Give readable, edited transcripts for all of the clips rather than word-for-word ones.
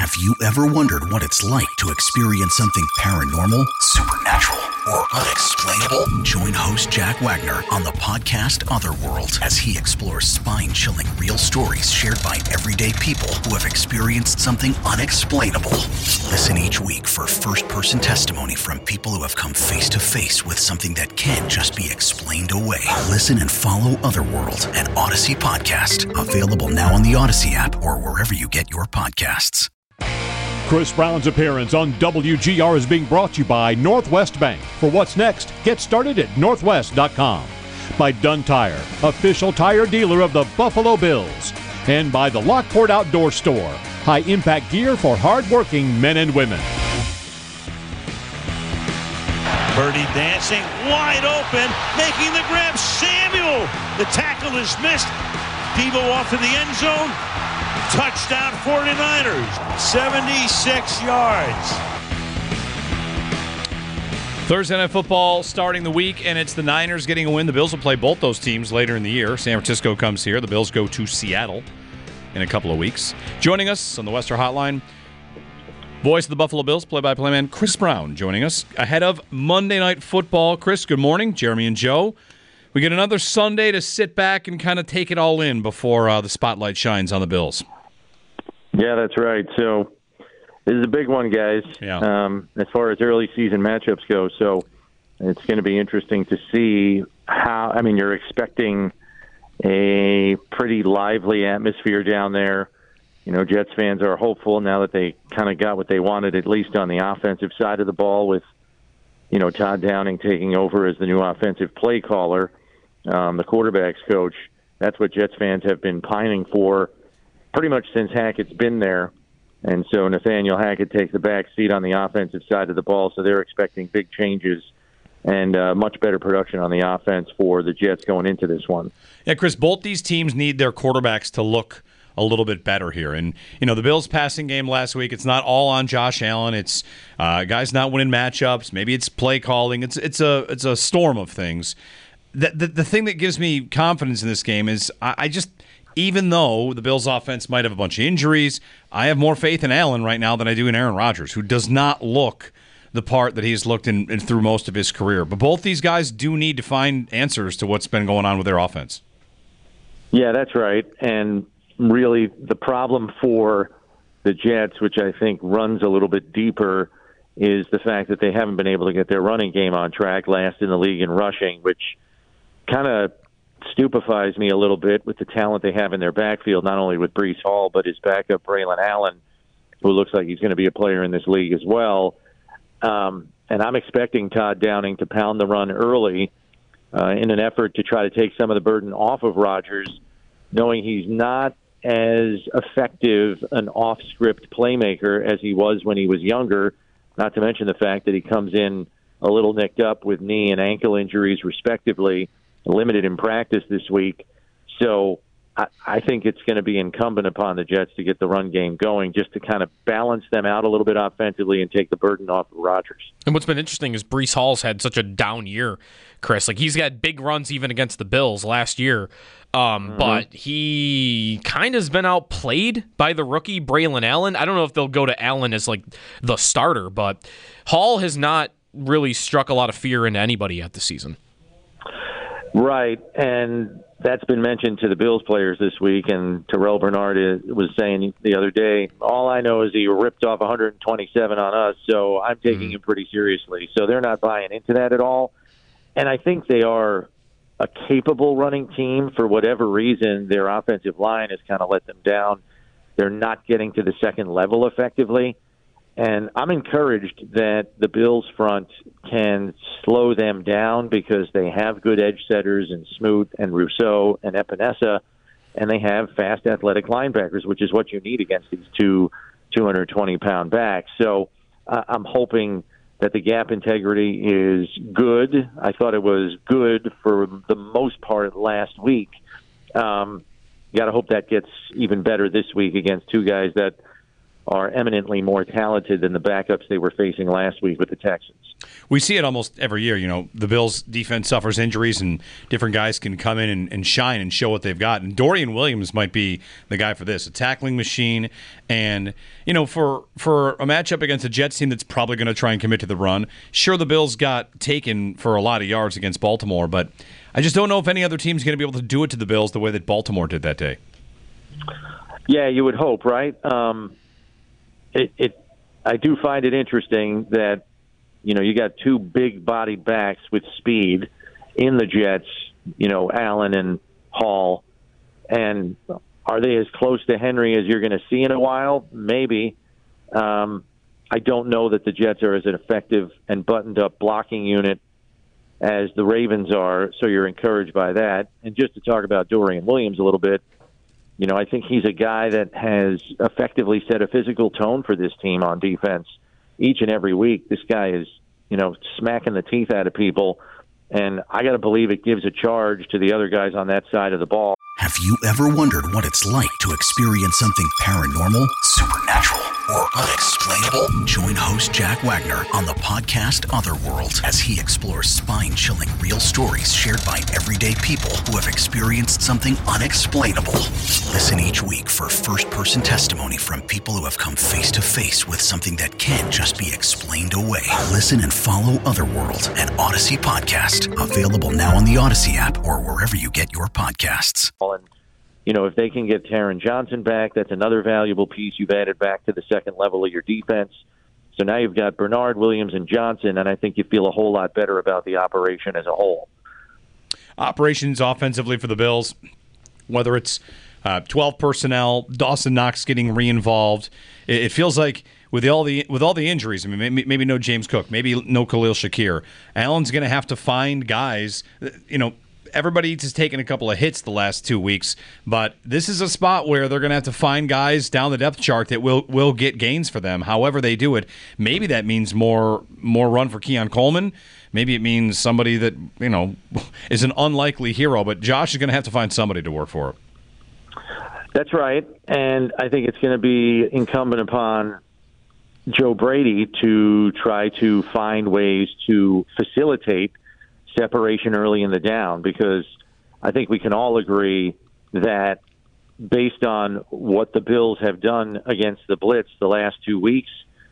Have you ever wondered what it's like to experience something paranormal, supernatural, or unexplainable? Join host Jack Wagner on the podcast Otherworld as he explores spine-chilling real stories shared by everyday people who have experienced something unexplainable. Listen each week for first-person testimony from people who have come face-to-face with something that can't just be explained away. Listen and follow Otherworld, an Odyssey podcast. Available now on the Odyssey app or wherever you get your podcasts. Chris Brown's appearance on WGR is being brought to you by Northwest Bank. For what's next, get started at northwest.com. By Dunn Tire, official tire dealer of the Buffalo Bills. And by the Lockport Outdoor Store, high-impact gear for hard-working men and women. Purdy dancing, wide open, making the grab. Samuel, the tackle is missed. Devo off to the end zone. Touchdown 49ers, 76 yards. Thursday Night Football starting the week, and it's the Niners getting a win. The Bills will play both those teams later in the year. San Francisco comes here. The Bills go to Seattle in a couple of weeks. Joining us on the Western Hotline, voice of the Buffalo Bills, play-by-play man Chris Brown joining us ahead of Monday Night Football. Chris, good morning. Jeremy and Joe. We get another Sunday to sit back and kind of take it all in before the spotlight shines on the Bills. Yeah, that's right. So this is a big one, guys, as far as early season matchups go. So it's going to be interesting to see how – I mean, you're expecting a pretty lively atmosphere down there. You know, Jets fans are hopeful now that they kind of got what they wanted, at least on the offensive side of the ball with, you know, Todd Downing taking over as the new offensive play caller, the quarterback's coach. That's what Jets fans have been pining for pretty much since Hackett's been there. And so Nathaniel Hackett takes the back seat on the offensive side of the ball, so they're expecting big changes and much better production on the offense for the Jets going into this one. Yeah, Chris, both these teams need their quarterbacks to look a little bit better here. And, you know, the Bills' passing game last week, it's not all on Josh Allen. It's guys not winning matchups. Maybe it's play calling. It's a storm of things. The thing that gives me confidence in this game is I just – even though the Bills' offense might have a bunch of injuries, I have more faith in Allen right now than I do in Aaron Rodgers, who does not look the part that he's looked in through most of his career. But both these guys do need to find answers to what's been going on with their offense. Yeah, that's right. And really the problem for the Jets, which I think runs a little bit deeper, is the fact that they haven't been able to get their running game on track, last in the league in rushing, which kind of stupefies me a little bit with the talent they have in their backfield, not only with Breece Hall, but his backup, Braylon Allen, who looks like he's going to be a player in this league as well. And I'm expecting Todd Downing to pound the run early in an effort to try to take some of the burden off of Rodgers, knowing he's not as effective an off-script playmaker as he was when he was younger, not to mention the fact that he comes in a little nicked up with knee and ankle injuries, respectively, limited in practice this week. So I think it's going to be incumbent upon the Jets to get the run game going just to kind of balance them out a little bit offensively and take the burden off of Rodgers. And what's been interesting is Breece Hall's had such a down year, Chris. Like, he's got big runs even against the Bills last year, but he kind of has been outplayed by the rookie Braylon Allen. I don't know if they'll go to Allen as like the starter, but Hall has not really struck a lot of fear into anybody yet this season. Right, and that's been mentioned to the Bills players this week, and Terrell Bernard was saying the other day, all I know is he ripped off 127 on us, so I'm taking him pretty seriously. So they're not buying into that at all. And I think they are a capable running team. For whatever reason, their offensive line has kind of let them down. They're not getting to the second level effectively. And I'm encouraged that the Bills front can slow them down because they have good edge setters in Smoot and Rousseau and Epinesa, and they have fast athletic linebackers, which is what you need against these two 220-pound backs. So I'm hoping that the gap integrity is good. I thought it was good for the most part last week. You got to hope that gets even better this week against two guys that are eminently more talented than the backups they were facing last week with the Texans. We see it almost every year. You know, the Bills' defense suffers injuries, and different guys can come in and shine and show what they've got. And Dorian Williams might be the guy for this, a tackling machine. And, you know, for a matchup against a Jets team that's probably going to try and commit to the run, sure, the Bills got taken for a lot of yards against Baltimore, but I just don't know if any other team's going to be able to do it to the Bills the way that Baltimore did that day. Yeah, you would hope, right? I do find it interesting that, you know, you got two big-bodied backs with speed in the Jets, you know, Allen and Hall. And are they as close to Henry as you're going to see in a while? Maybe. I don't know that the Jets are as an effective and buttoned-up blocking unit as the Ravens are, so you're encouraged by that. And just to talk about Dorian Williams a little bit, you know, I think he's a guy that has effectively set a physical tone for this team on defense each and every week. This guy is, you know, smacking the teeth out of people, and I got to believe it gives a charge to the other guys on that side of the ball. Have you ever wondered what it's like to experience something paranormal, supernatural, or unexplainable? Join host Jack Wagner on the podcast Otherworld as he explores spine-chilling real stories shared by everyday people who have experienced something unexplainable. Listen each week for first-person testimony from people who have come face-to-face with something that can't just be explained away. Listen and follow Otherworld, an Odyssey podcast, available now on the Odyssey app or wherever you get your podcasts. And, you know, if they can get Taron Johnson back, that's another valuable piece you've added back to the second level of your defense. So now you've got Bernard, Williams, and Johnson, and I think you feel a whole lot better about the operation as a whole. Operations offensively for the Bills, whether it's 12 personnel, Dawson Knox getting re-involved, it feels like with all the injuries, I mean, maybe no James Cook, maybe no Khalil Shakir, Allen's going to have to find guys, you know. Everybody has taken a couple of hits the last 2 weeks, but this is a spot where they're going to have to find guys down the depth chart that will get gains for them. However they do it, maybe that means more run for Keon Coleman. Maybe it means somebody that, you know, is an unlikely hero, but Josh is going to have to find somebody to work for. That's right, and I think it's going to be incumbent upon Joe Brady to try to find ways to facilitate separation early in the down, because I think we can all agree that based on what the Bills have done against the blitz the last 2 weeks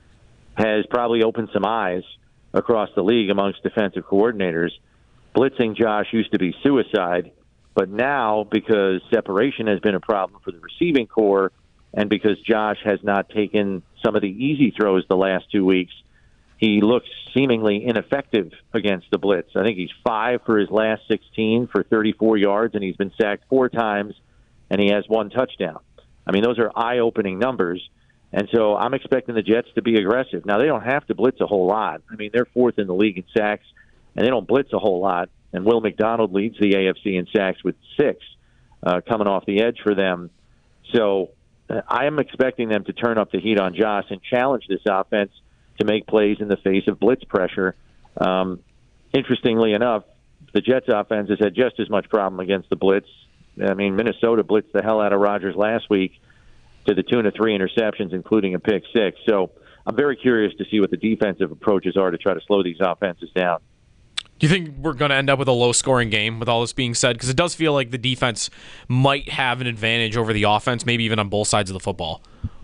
has probably opened some eyes across the league amongst defensive coordinators. Blitzing Josh used to be suicide, but now because separation has been a problem for the receiving core and because Josh has not taken some of the easy throws the last 2 weeks, he looks seemingly ineffective against the blitz. I think he's 5 for his last 16 for 34 yards, and he's been sacked 4 times, and he has 1 touchdown. I mean, those are eye-opening numbers, and so I'm expecting the Jets to be aggressive. Now, they don't have to blitz a whole lot. I mean, they're 4th in the league in sacks, and they don't blitz a whole lot, and Will McDonald leads the AFC in sacks with 6 coming off the edge for them. So I am expecting them to turn up the heat on Josh and challenge this offense to make plays in the face of blitz pressure. Interestingly enough, the Jets offense has had just as much problem against the blitz. I mean, Minnesota blitzed the hell out of Rodgers last week to the tune of 3 interceptions, including a pick 6. So I'm very curious to see what the defensive approaches are to try to slow these offenses down. Do you think we're going to end up with a low-scoring game with all this being said? Because it does feel like the defense might have an advantage over the offense, maybe even on both sides of the football.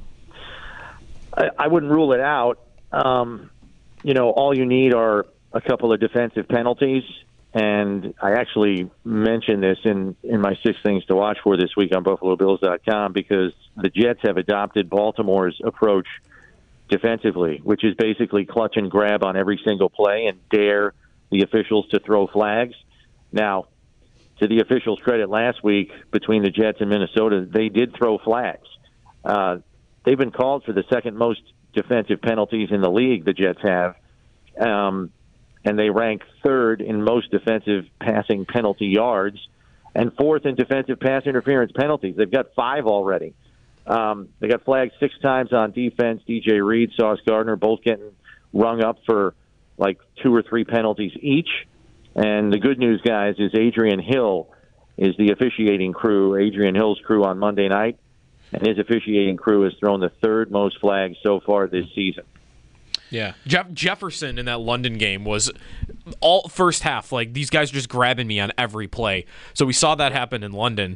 I wouldn't rule it out. You know, all you need are a couple of defensive penalties, and I actually mentioned this in my 6 things to watch for this week on BuffaloBills.com, because the Jets have adopted Baltimore's approach defensively, which is basically clutch and grab on every single play and dare the officials to throw flags. Now, to the officials' credit, last week between the Jets and Minnesota, they did throw flags. They've been called for the second most defensive penalties in the league, the Jets have, and they rank 3rd in most defensive passing penalty yards and 4th in defensive pass interference penalties. They've got 5 already. They got flagged 6 times on defense. DJ Reed, Sauce Gardner, both getting rung up for like 2 or 3 penalties each. And the good news, guys, is Adrian Hill is the officiating crew, Adrian Hill's crew on Monday night. and his officiating crew has thrown the third most flags so far this season. Yeah, Jefferson in that London game was all first half. Like, these guys are just grabbing me on every play. So we saw that happen in London.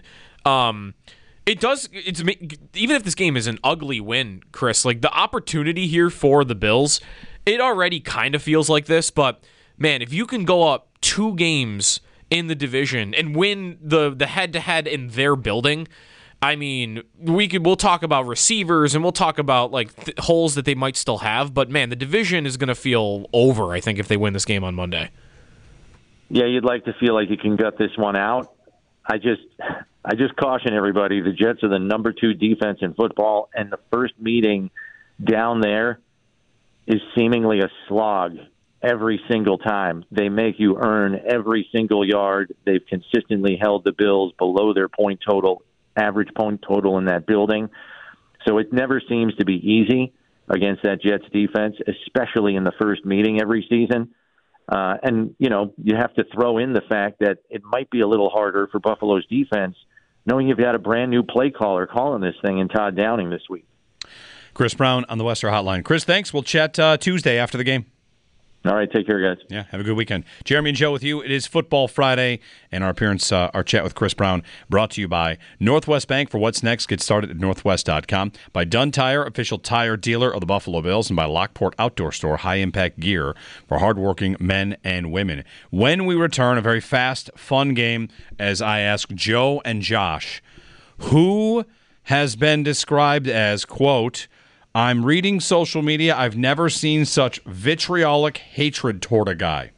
It does. It's even if this game is an ugly win, Chris. Like, the opportunity here for the Bills, it already kind of feels like this. But man, if you can go up 2 games in the division and win the head-to-head in their building, I mean, we'll talk about receivers and we'll talk about like holes that they might still have, but man, the division is going to feel over, I think, if they win this game on Monday. Yeah, you'd like to feel like you can gut this one out. I just caution everybody, the Jets are the number 2 defense in football, and the first meeting down there is seemingly a slog every single time. They make you earn every single yard. They've consistently held the Bills below their average point total in that building. So it never seems to be easy against that Jets defense, especially in the first meeting every season. And, you know, you have to throw in the fact that it might be a little harder for Buffalo's defense, knowing you've got a brand new play caller calling this thing in Todd Downing this week. Chris Brown on the Wester Hotline. Chris, thanks. We'll chat Tuesday after the game. All right, take care, guys. Yeah, have a good weekend. Jeremy and Joe with you. It is Football Friday, and our chat with Chris Brown, brought to you by Northwest Bank. For what's next, get started at northwest.com. By Dunn Tire, official tire dealer of the Buffalo Bills, and by Lockport Outdoor Store, high-impact gear for hardworking men and women. When we return, a very fast, fun game, as I ask Joe and Josh, who has been described as, quote, I'm reading social media. I've never seen such vitriolic hatred toward a guy.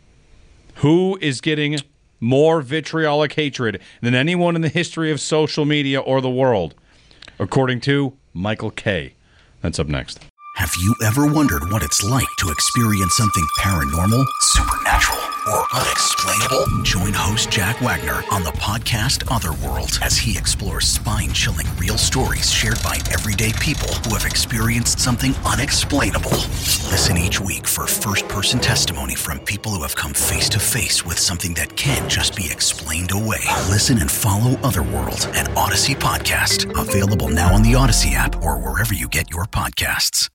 Who is getting more vitriolic hatred than anyone in the history of social media or the world? According to Michael Kay. That's up next. Have you ever wondered what it's like to experience something paranormal, supernatural, or unexplainable? Join host Jack Wagner on the podcast Otherworld as he explores spine-chilling real stories shared by everyday people who have experienced something unexplainable. Listen each week for first-person testimony from people who have come face-to-face with something that can't just be explained away. Listen and follow Otherworld, an Odyssey podcast. Available now on the Odyssey app or wherever you get your podcasts.